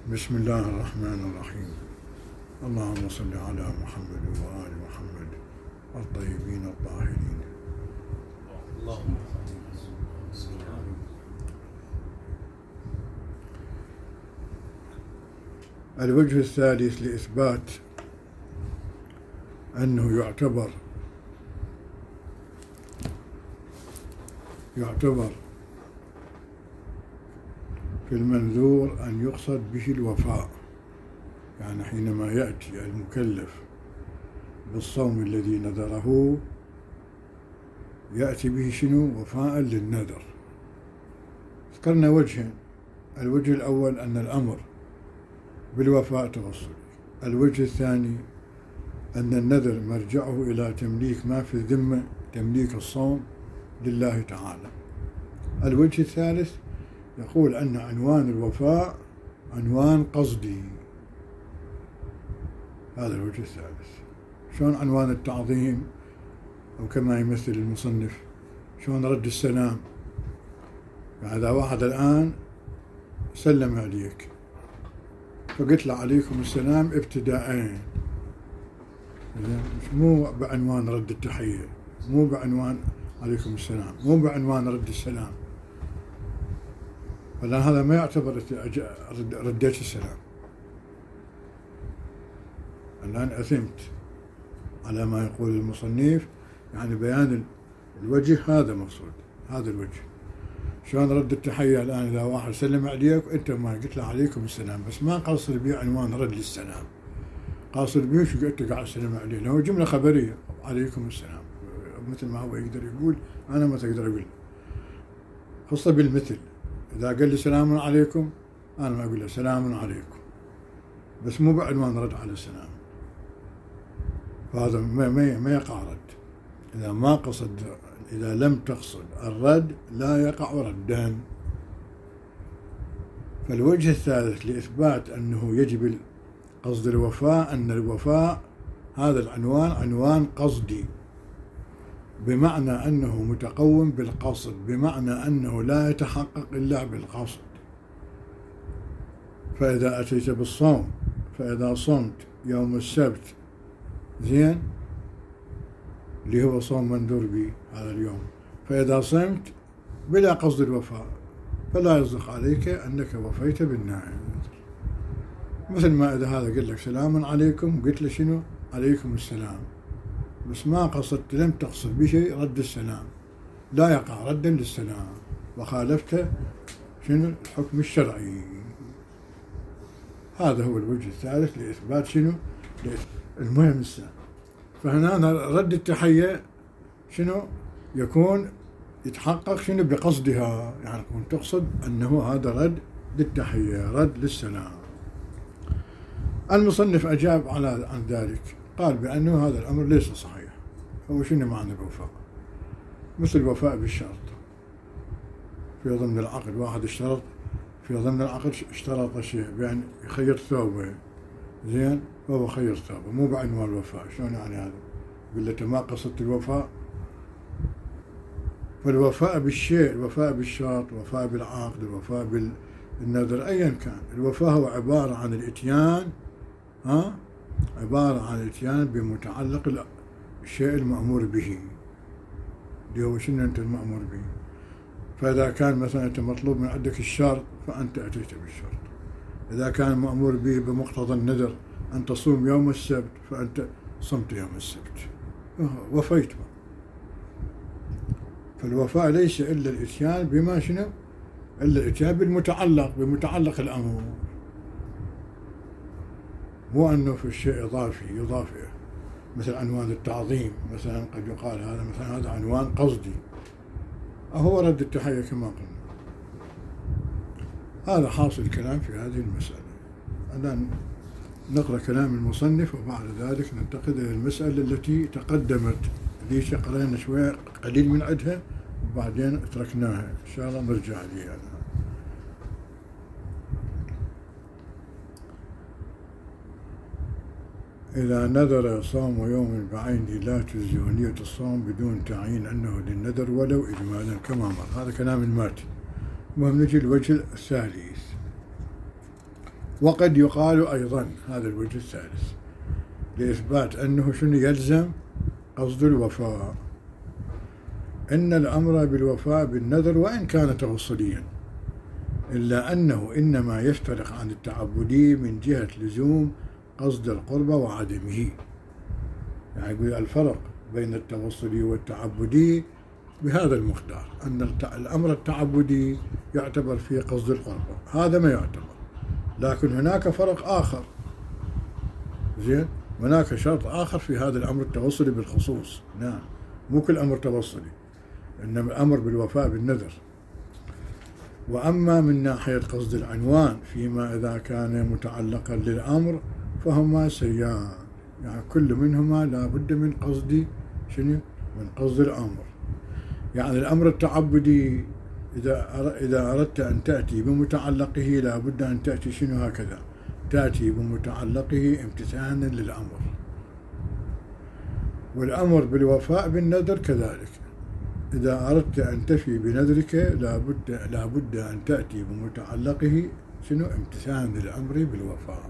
بسم الله الرحمن الرحيم. اللهم صل على محمد وآل محمد الطيبين الطاهرين. اللهم الوجه الثالث لإثبات أنه يعتبر في المنذور أن يقصد به الوفاء، يعني حينما يأتي المكلف بالصوم الذي نذره يأتي به شنو؟ وفاء للنذر. ذكرنا وجهين، الوجه الأول أن الأمر بالوفاء توصلي، الوجه الثاني أن النذر مرجعه إلى تمليك ما في الذمة، تمليك الصوم لله تعالى. الوجه الثالث يقول أن عنوان الوفاء عنوان قصدي. هذا الوجه الثالث. شلون عنوان التعظيم أو كما يمثل المصنف، شلون رد السلام؟ يعني إذا واحد الآن سلم عليك فقلت له عليكم السلام ابتداءً، مو بعنوان رد التحية، مو بعنوان عليكم السلام، مو بعنوان رد السلام، فلأن هذا ما يعتبر رديت السلام. الآن أثمت على ما يقول المصنف، يعني بيان الوجه هذا مقصود، هذا الوجه. شلون رد التحية الآن إذا واحد سلم عليك وأنت ما قلت له عليكم السلام، بس ما قاصد به عنوان رد للسلام، قاصد به شو أنت قاعد تسلم عليه، لو جملة خبرية عليكم السلام، مثل ما هو يقدر يقول أنا ما تقدر أقول، خاصة بالمثل. إذا قال لي سلام عليكم أنا ما أقول له سلام عليكم، بس مو بعنوان رد على السلام، فهذا ما يقع رد. إذا ما قصد، إذا لم تقصد الرد لا يقع ردا. فالوجه الثالث لإثبات أنه يجب قصد الوفاء أن الوفاء هذا العنوان عنوان قصدي، بمعنى أنه متقوم بالقصد، بمعنى أنه لا يتحقق إلا بالقصد. فإذا أتيت بالصوم، فإذا صمت يوم السبت زين اللي هو صوم منذور به هذا اليوم، فإذا صمت بلا قصد الوفاء فلا يصدق عليك أنك وفيت بالنذر. مثل ما إذا هذا قال لك سلام عليكم قلت له شنو؟ عليكم السلام، بس ما قصدت، لم تقصد بشيء رد السلام، لا يقع ردا للسلام، وخالفت شنو؟ الحكم الشرعي. هذا هو الوجه الثالث لإثبات شنو؟ المهم السلام. فهنا رد التحية شنو؟ يكون يتحقق شنو؟ بقصدها، يعني تكون تقصد أنه هذا رد للتحية، رد للسلام. المصنف أجاب عن ذلك، قال بأنه هذا الأمر ليس صحيح. هو شنو معنى الوفاء؟ مثل الوفاء بالشرط في ضمن العقد، واحد اشترط في ضمن العقد، اشترط شيء بأن يخير ثوبه زين، هو خير ثوبه مو بعنوان الوفاء. شلون يعني هذا؟ يقول له ما قصدت الوفاء. فالوفاء بالشيء، الوفاء بالشرط، الوفاء بالعقد، الوفاء بالنذر، أيا كان، الوفاء هو عبارة عن الإتيان، عبارة عن الإتيان بمتعلق الشيء المأمور به، اللي هو شنو أنت المأمور به. فإذا كان مثلا أنت مطلوب من عندك الشرط فأنت أتيت بالشرط، إذا كان مأمور به بمقتضى النذر أن تصوم يوم السبت فأنت صمت يوم السبت، وفيت. فالوفاء ليس إلا الإتيان بما شنو؟ إلا الإتيان بمتعلق الأمر، مو أنه في الشيء إضافي مثل عنوان التعظيم مثلا، قد يقال هذا مثلا هذا عنوان قصدي، هو رد التحية كما قلنا. هذا حاصل الكلام في هذه المسألة. الآن نقرأ كلام المصنف وبعد ذلك ننتقل إلى المسألة التي تقدمت، ليش قرأنا شوية قليل من عدها وبعدين تركناها، إن شاء الله نرجع لها. إذا نذر صوم يوم بعينه لا تجزئ نية الصوم بدون تعيين أنه للنذر ولو إجمالا كما مر. هذا كلام الماتي. المهم نجي الوجه الثالث. وقد يقال أيضا هذا الوجه الثالث لإثبات أنه شنو يلزم قصد الوفاء، إن الأمر بالوفاء بالنذر وإن كان توصليا إلا أنه إنما يفترق عن التعبدي من جهة لزوم قصد القربة وعدمه. يعني يقول الفرق بين التوصلي والتعبدي بهذا المقدار، أن الأمر التعبدي يعتبر فيه قصد القربة، هذا ما يعتبر، لكن هناك فرق آخر، زين، هناك شرط آخر في هذا الأمر التوصلي بالخصوص. نعم، مو كل أمر توصلي، إنما الأمر بالوفاء بالنذر. وأما من ناحية قصد العنوان فيما إذا كان متعلقا للأمر فهما سيان، يعني كل منهما لا بد من قصد شنو؟ من قصد الأمر. يعني الأمر التعبدي إذا أردت أن تأتي بمتعلقه لا بد أن تأتي شنو؟ هكذا، تأتي بمتعلقه امتثالا للأمر. والأمر بالوفاء بالنذر كذلك، إذا أردت أن تفي بنذرك لا بد أن تأتي بمتعلقه شنو؟ امتثالا للأمر بالوفاء.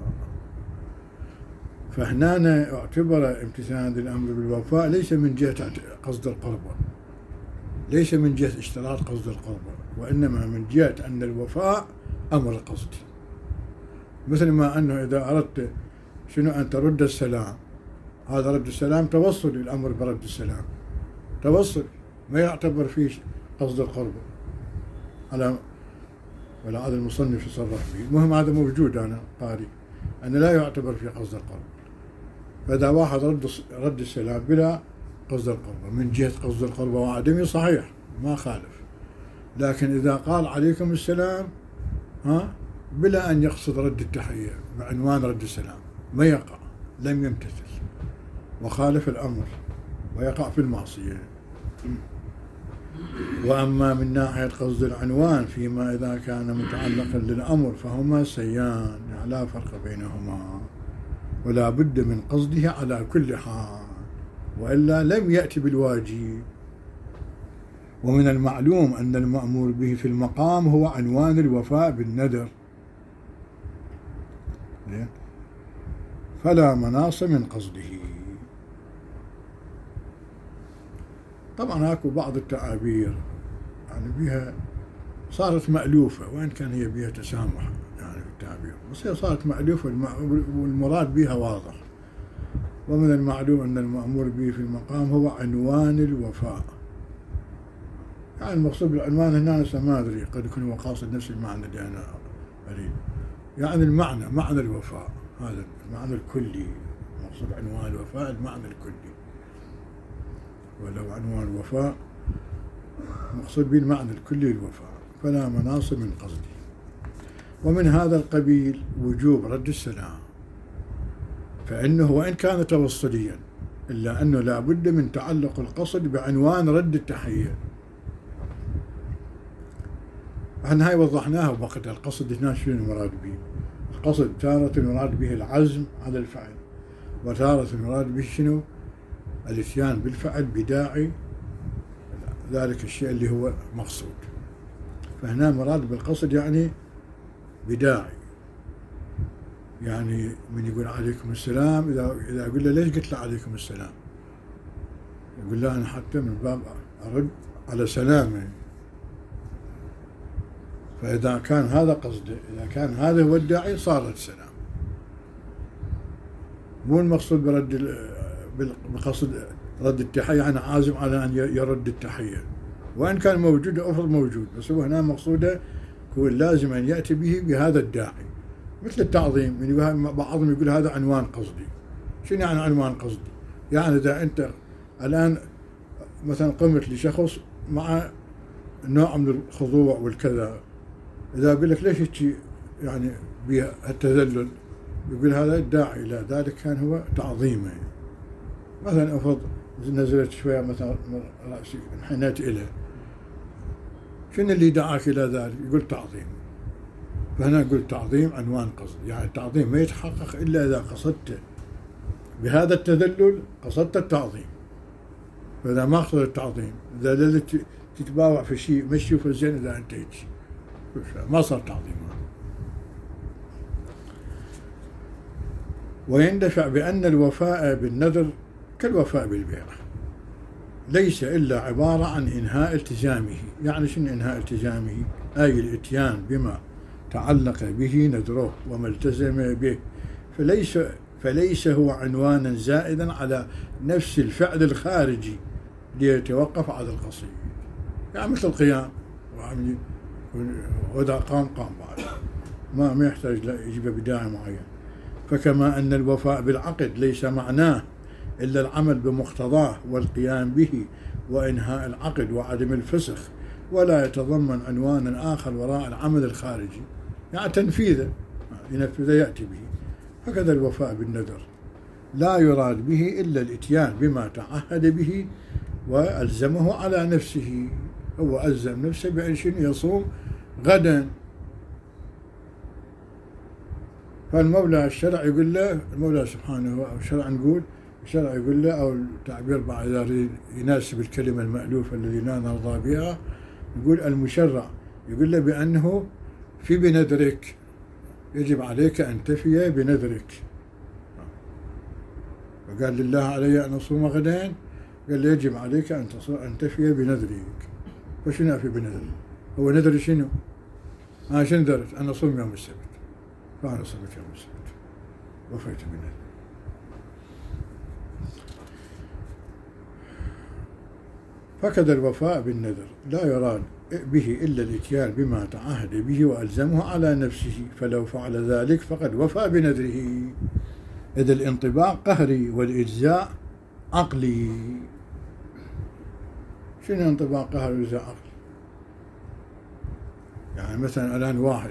فهنا اعتبر امتثالا للأمر بالوفاء ليس من جهة قصد القربة، ليس من جهة اشتراط قصد القربة، وإنما من جهة أن الوفاء أمر القصد. مثل ما أنه إذا أردت شنو؟ أن ترد السلام، هذا رد السلام توصل الأمر برد السلام، توصل ما يعتبر فيه قصد القربة على ولا هذا المصنف يصرح به. المهم هذا موجود، أنا قاري أن لا يعتبر فيه قصد القربة. فإذا واحد رد السلام بلا قصد القربة من جهة قصد القربة وعدمه صحيح ما خالف، لكن إذا قال عليكم السلام بلا أن يقصد رد التحية بعنوان رد السلام ما يقع، لم يمتثل وخالف الأمر ويقع في المعصية. وأما من ناحية قصد العنوان فيما إذا كان متعلقا للأمر فهما سيان، يعني لا فرق بينهما، ولا بد من قصده على كل حال، وإلا لم يأتي بالواجب. ومن المعلوم أن المأمور به في المقام هو عنوان الوفاء بالنذر، فلا مناص من قصده. طبعا هاكو بعض التعابير يعني بها صارت مألوفة، وإن كان هي بها تسامح يعني في التعبير، بس هي صارت مألوفة والمراد بها واضح. ومن المعلوم أن المأمور به في المقام هو عنوان الوفاء، يعني المقصود بالعنوان هنا ما أدري، قد يكون هو قاصد نفس المعنى اللي أنا أريد، يعني المعنى، معنى الوفاء، هذا المعنى الكلي، مقصود عنوان الوفاء المعنى الكلي، ولو عنوان الوفاء مقصود به المعنى الكلي للوفاء، فلا مناص من قصده. ومن هذا القبيل وجوب رد السلام، فإنه وإن كان توصليا إلا أنه لا بد من تعلق القصد بعنوان رد التحية. احنا هاي وضحناها وقت القصد هنا شنو المراد به. القصد تارة المراد به العزم على الفعل، وتارة المراد به شنو؟ الاتيان بالفعل بداعي ذلك الشيء اللي هو مقصود. فهنا مراد بالقصد يعني بداعي، يعني من يقول عليكم السلام، إذا أقول له ليش قلت له عليكم السلام؟ يقول له أنا حتى من باب أرد على سلامه. فإذا كان هذا قصده، إذا كان هذا هو الداعي صار السلام، مو المقصود بقصد رد التحية، يعني عازم على أن يرد التحية، وإن كان موجود أفرض موجود، بس هو هنا مقصوده هو لازم أن يأتي به بهذا الداعي. مثل التعظيم، يعني بعضهم يقول هذا عنوان قصدي. شنو يعني عنوان قصدي؟ يعني إذا أنت الآن مثلا قمت لشخص مع نوع من الخضوع والكذا، إذا أقول لك ليش هيك يعني بالتذلل، يقول هذا الداعي إلى ذلك كان هو تعظيمه. مثلا أفرض نزلت شوية مثلا رأسي انحنيت إليه، شنو اللي دعاك إلى ذلك؟ يقول تعظيم. فهنا أقول تعظيم عنوان قصد، يعني التعظيم ما يتحقق إلا إذا قصدت بهذا التذلل قصدت التعظيم. فإذا ما قصدت التعظيم، إذا تتباوع في شيء مشي في الزين، إذا أنت ما صار تعظيم. ويندفع بأن الوفاء بالنذر كالوفاء بالبيعة، ليس إلا عبارة عن إنهاء التزامه. يعني شنو إنهاء التزامه؟ أي الإتيان بما تعلق به نذره وما التزم به، فليس هو عنوانا زائدا على نفس الفعل الخارجي ليتوقف على القصيد. يعني مثل القيام، وإذا قام بعد، ما يحتاج يجيب بداعي معين. فكما أن الوفاء بالعقد ليس معناه إلا العمل بمقتضاه والقيام به وإنهاء العقد وعدم الفسخ، ولا يتضمن عنوانا آخر وراء العمل الخارجي، يعني تنفيذه، ينفذ يأتي به. هكذا الوفاء بالنذر لا يراد به إلا الإتيان بما تعهد به وألزمه على نفسه. هو ألزم نفسه بأن يصوم غدا، فالمولى الشرع يقول له، المولى سبحانه أو الشرع نقول، الشرع يقول له، أو التعبير بعد إذا يناسب الكلمة المألوفة الذي لا نرضى بها، يقول المشرع يقول له بأنه في بنذرك، يجب عليك أن تفي بنذرك. وقال لله علي أن أصوم غدين، قال له يجب عليك أن تفي بنذرك. وشنو أفي بنذري؟ هو نذري شنو؟ شنو نذرت؟ أن أصوم يوم السبت، فأنا صمت يوم السبت وفيت بنذري. فكذا الوفاء بالنذر لا يراد به إلا الإتيان بما تعهد به وألزمه على نفسه، فلو فعل ذلك فقد وفى بنذره، إذ الانطباق قهري والإجزاء عقلي. شنو انطباق قهري والإجزاء عقلي؟ يعني مثلا الآن واحد،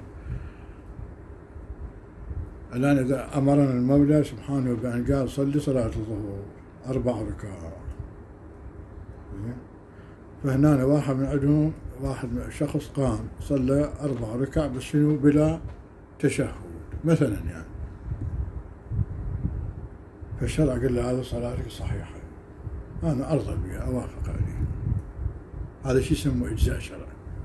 الآن إذا أمرنا المولى سبحانه بأن قال صلي صلاة الظهر 4 ركعات، فهنا واحد من عندهم، شخص قام صلى 4 ركعات بس شنو؟ بلا تشهد مثلا يعني. فالشرع قال له هذا صلاتك صحيحة، أنا أرضى بها، أوافق عليه. هذا شيء يسمى إجزاء شرعي.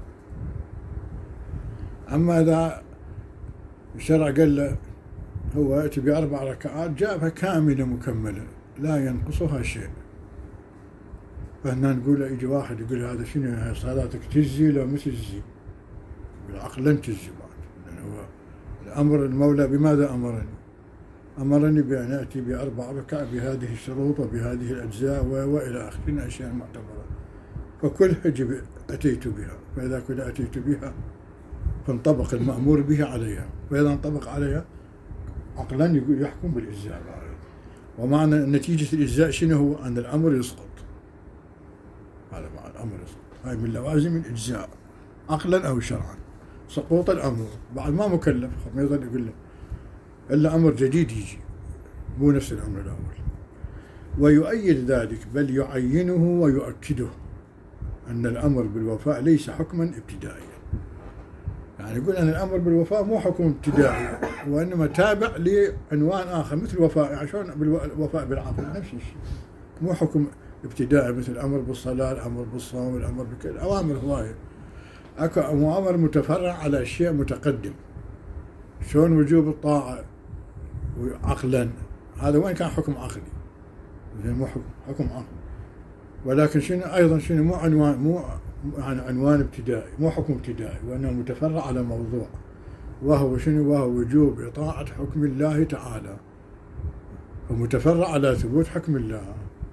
أما إذا الشرع قال له هو يأتي ب4 ركعات جابها كاملة مكملة لا ينقصها شيء، فهنا نقول يجي واحد يقول هذا شنو، هاي صلاتك تجزي لو ما تجزي؟ بالعقل لن تجزي بعد، لأن هو الأمر المولى بماذا أمرني؟ أمرني بأن أتي ب4 ركعات بهذه الشروط وبهذه الأجزاء وإلى آخره، أشياء معتبرة، فكلها أتيت بها. فإذا كنت أتيت بها فانطبق المأمور به عليها، فإذا انطبق عليها عقلا يقول يحكم بالإجزاء. ومعنى نتيجة الإجزاء شنو هو؟ أن الأمر يسقط. هذا معنى الأمر يسقط، هاي من لوازم الإجزاء عقلا أو شرعا، سقوط الأمر. بعد ما مكلف، ما يظل يقول له إلا أمر جديد يجي مو نفس الأمر الأول. ويؤيد ذلك بل يعينه ويؤكده أن الأمر بالوفاء ليس حكما ابتدائيا. يعني يقول أن الأمر بالوفاء مو حكم ابتدائي، وإنما تابع لعنوان آخر مثل الوفاء. يعني شلون الوفاء بالعقل؟ نفس الشيء، مو حكم ابتدائي مثل الأمر بالصلاة، الأمر بالصوم، الأمر بكل أوامر هواية. أكو أوامر متفرع على أشياء متقدم. شلون وجوب الطاعة عقلا، هذا وين كان حكم عقلي، مو حكم عقلي، ولكن شنو أيضا شنو مو عنوان، مو يعني عنوان ابتدائي، مو حكم ابتدائي، وأنه متفرع على موضوع، وهو شنو؟ وهو وجوب إطاعة حكم الله تعالى، ومتفرع على ثبوت حكم الله.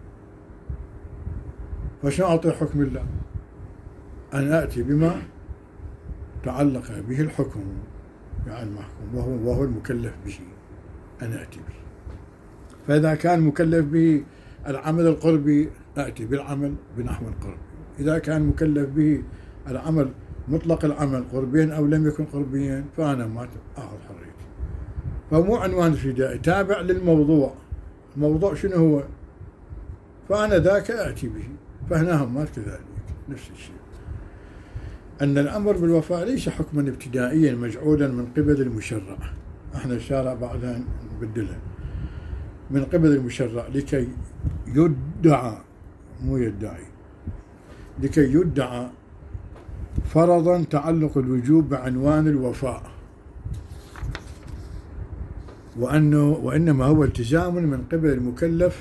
فشنو أعطي حكم الله؟ أن أتي بما تعلق به الحكم، يعني المحكوم وهو المكلف به، أن أتي به. فإذا كان مكلف به العمل القربي أتي بالعمل بنحو القربي، إذا كان مكلف به العمل مطلق العمل قربين أو لم يكن قربيين فأنا ما أخذ حريتي. فمو عنوان ابتدائي، تابع للموضوع. الموضوع شنو هو؟ فأنا ذاك أتي به. فهنا هم كذلك نفس الشيء، أن الأمر بالوفاء ليس حكما ابتدائيا مجعولا من قبل المشرع. احنا الشارع بعدها نبدلها من قبل المشرع لكي يدعى، مو يدعي، لكي يدعى فرضا تعلق الوجوب بعنوان الوفاء، وإنما هو التزام من قبل المكلف،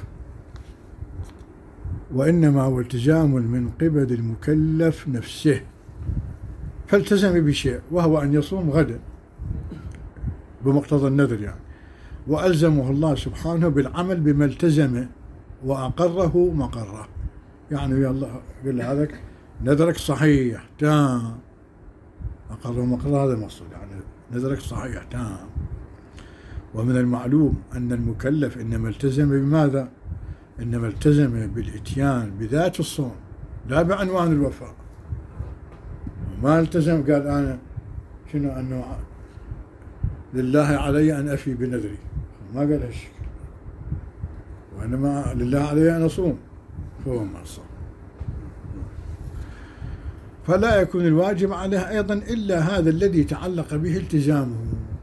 وإنما هو التزام من قبل المكلف نفسه، فالتزم بشيء وهو أن يصوم غدا بمقتضى النذر يعني، وألزمه الله سبحانه بالعمل بما التزم وأقره مقره. يعني يا الله قال له هذاك نذرك صحيح تام، أقره مقره، هذا المقصود يعني نذرك صحيح تام. ومن المعلوم أن المكلف إنما التزم بماذا؟ إنما التزم بالإتيان بذات الصوم لا بعنوان الوفاء. ما التزم قال أنا شنو أنه لله علي أن أفي بنذري، ما قال هالشكل، وإنما لله علي أن أصوم، فهو ما صام. فلا يكون الواجب عليه أيضا إلا هذا الذي تعلق به التزامه،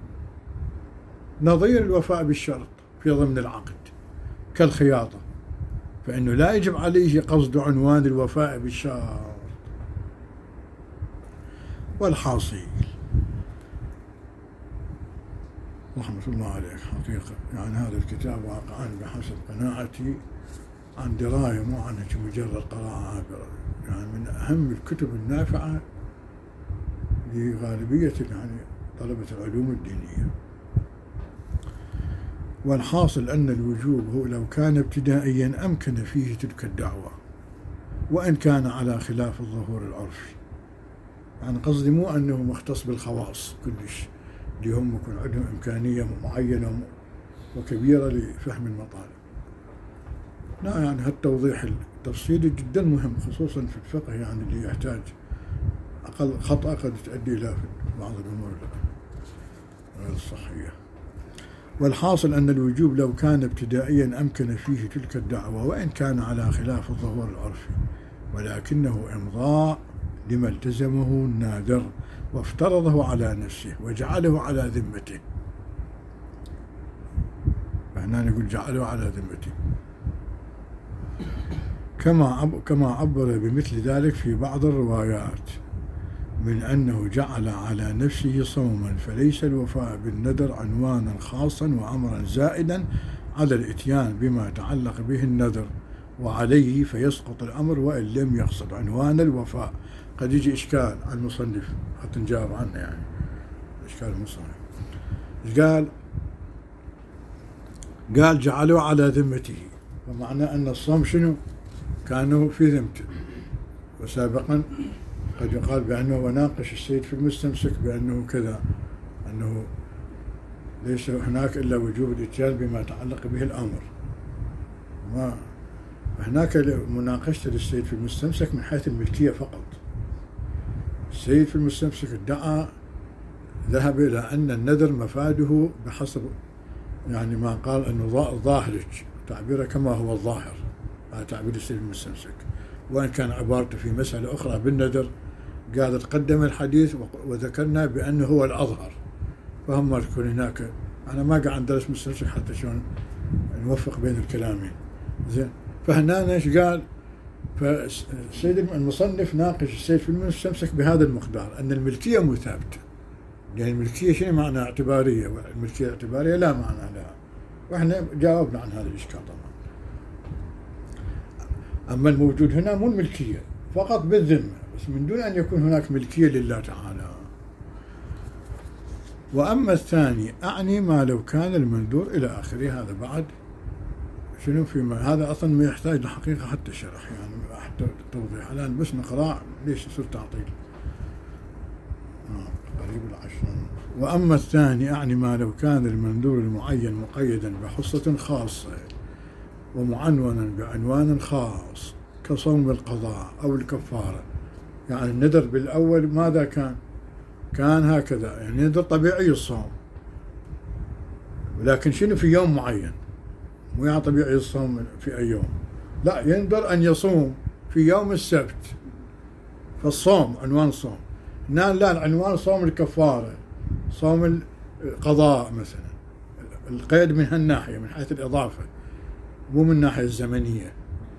نظير الوفاء بالشرط في ضمن العقد كالخياطة، فإنه لا يجب عليه قصد عنوان الوفاء بالشرط. والحاصل رحمة الله عليك حقيقة يعني هذا الكتاب واقعا بحسب قناعتي عن دراية مو عن مجرد قراءة عابرة، يعني من أهم الكتب النافعة لغالبية يعني طلبة العلوم الدينية. والحاصل أن الوجوب هو لو كان ابتدائيا أمكن فيه تلك الدعوة وإن كان على خلاف الظهور العرفي. يعني قصدي مو أنه مختص بالخواص كلش اللي هم يكون عندهم إمكانية معينة وكبيرة لفهم المطالب. لا يعني هالتوضيح التفصيلي جدا مهم خصوصا في الفقه، يعني اللي يحتاج أقل خطأ قد تؤدي إلى بعض الأمور غير الصحية. والحاصل أن الوجوب لو كان ابتدائيا أمكن فيه تلك الدعوة وإن كان على خلاف الظهور العرفي، ولكنه إمضاء لما التزمه النادر وافترضه على نفسه وجعله على ذمته. فهنا نقول جعله على ذمته، كما عبر بمثل ذلك في بعض الروايات من أنه جعل على نفسه صوما، فليس الوفاء بالنذر عنوانا خاصا وأمرا زائدا على الإتيان بما تعلق به النذر، وعليه فيسقط الأمر وإن لم يقصد عنوان الوفاء. قد يجي إشكال على المصنف حتى نجاوب عنه، يعني إشكال المصنف قال جعلوا على ذمته، ومعنى أن الصوم شنو؟ كانوا في ذمته. وسابقا قد يقال بأنه وناقش السيد في المستمسك بأنه كذا، أنه ليس هناك إلا وجوب الإتيان بما يتعلق به الأمر. ما هناك مناقشة للسيد في المستمسك من حيث الملكية فقط. السيد في المستمسك ادعى ذهب إلى أن النذر مفاده بحسب يعني ما قال أنه ظاهرج تعبيره كما هو الظاهر، هذا تعبير السيد في المستمسك، وإن كان عبارته في مسألة أخرى بالنذر قال تقدم الحديث وذكرنا بأنه هو الأظهر، فهم ما تكون هناك. أنا ما قاعد ندرس مستمسك حتى شلون نوفق بين الكلامين زين. فهنا ايش قال؟ فالسيد المصنف ناقش السيد في المستمسك بهذا المقدار أن الملكية مو ثابتة، يعني الملكية شنو معنى اعتبارية، والملكية الاعتبارية لا معنى لها، واحنا جاوبنا عن هذا الإشكال طبعا. أما الموجود هنا مو الملكية فقط بالذمة بس من دون أن يكون هناك ملكية لله تعالى. وأما الثاني أعني ما لو كان المنذور إلى آخره. هذا بعد شنو فيما هذا أصلا ما يحتاج لحقيقة حتى شرح، يعني حتى توضيح. الآن بس نقرأ ليش يصير تعطيل قريب العشر. وأما الثاني أعني ما لو كان المنذور المعين مقيدا بحصة خاصة ومعنونا بعنوان خاص كصوم القضاء أو الكفارة. يعني النذر بالأول ماذا كان؟ كان هكذا، يعني نذر طبيعي الصوم، ولكن شنو في يوم معين، مو يعني طبيعي الصوم في أي يوم، لا ينذر أن يصوم في يوم السبت، فالصوم عنوان صوم. هنا لا، العنوان صوم الكفارة، صوم القضاء مثلا، القيد من هالناحية من حيث الإضافة مو من الناحية الزمنية.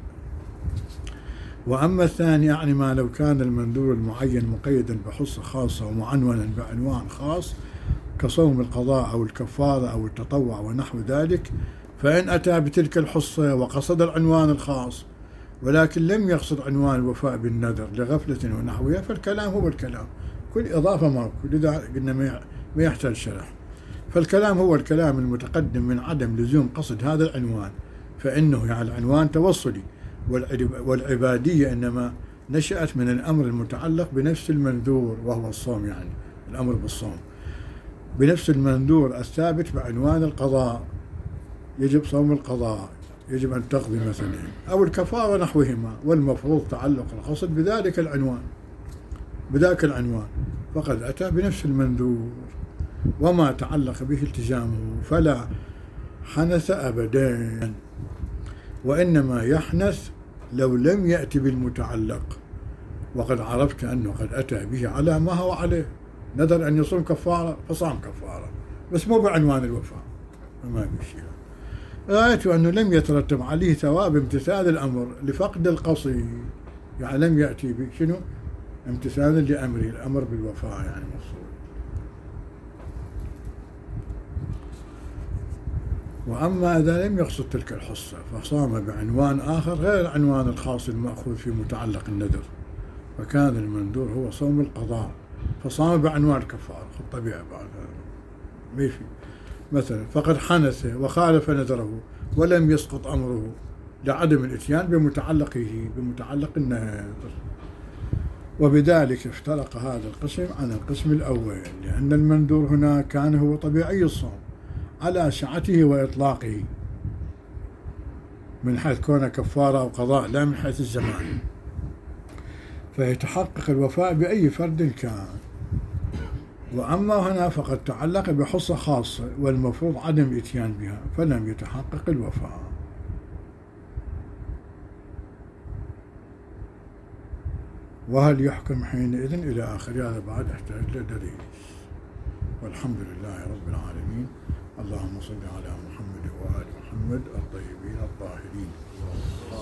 وأما الثاني يعني ما لو كان المنذور المعين مقيدا بحصة خاصة ومعنونا بعنوان خاص كصوم القضاء أو الكفارة أو التطوع ونحو ذلك، فإن أتى بتلك الحصة وقصد العنوان الخاص ولكن لم يقصد عنوان الوفاء بالنذر لغفلة ونحوها، فالكلام هو الكلام، كل إضافة ماكو، لذا قلنا ما يحتاج شرح. فالكلام هو الكلام المتقدم من عدم لزوم قصد هذا العنوان، فإنه يعني العنوان توصلي، والعبادية إنما نشأت من الأمر المتعلق بنفس المنذور وهو الصوم، يعني الأمر بالصوم بنفس المنذور الثابت بعنوان القضاء، يجب صوم القضاء، يجب أن تقضي مثلا، أو الكفارة نحوهما، والمفروض تعلق القصد بذلك العنوان بذاك العنوان، فقد أتى بنفس المنذور وما تعلق به التزامه، فلا حنث أبدا، وإنما يحنث لو لم يأتي بالمتعلق، وقد عرفت أنه قد أتى به على ما هو عليه، نذر أن يصوم كفارة فصام كفارة، بس مو بعنوان الوفاء، فما في شيء. غايته أنه لم يترتب عليه ثواب امتثال الأمر لفقد القصد، يعني لم يأتي بشنو امتثالا لأمره، الأمر بالوفاء يعني مقصود. وأما إذا لم يقصد تلك الحصة فصام بعنوان آخر غير العنوان الخاص المأخوذ في متعلق النذر، فكان المنذور هو صوم القضاء، فصام بعنوان الكفارة، الطبيعة بعد ما في مثلا، فقد حنث وخالف نذره ولم يسقط أمره لعدم الإتيان بمتعلق النذر، وبذلك افترق هذا القسم عن القسم الأول، لأن المنذور هنا كان هو طبيعي الصوم على سعته وإطلاقه من حيث كونه كفارة أو قضاء، لا من حيث الزمان، فيتحقق الوفاء بأي فرد كان. وأما هنا فقد تعلق بحصة خاصة والمفروض عدم الإتيان بها، فلم يتحقق الوفاء. وهل يحكم حينئذ إلى آخر هذا بعد احتاج لدليل. والحمد لله رب العالمين. اللهم صل على محمد وآل محمد الطيبين الطاهرين.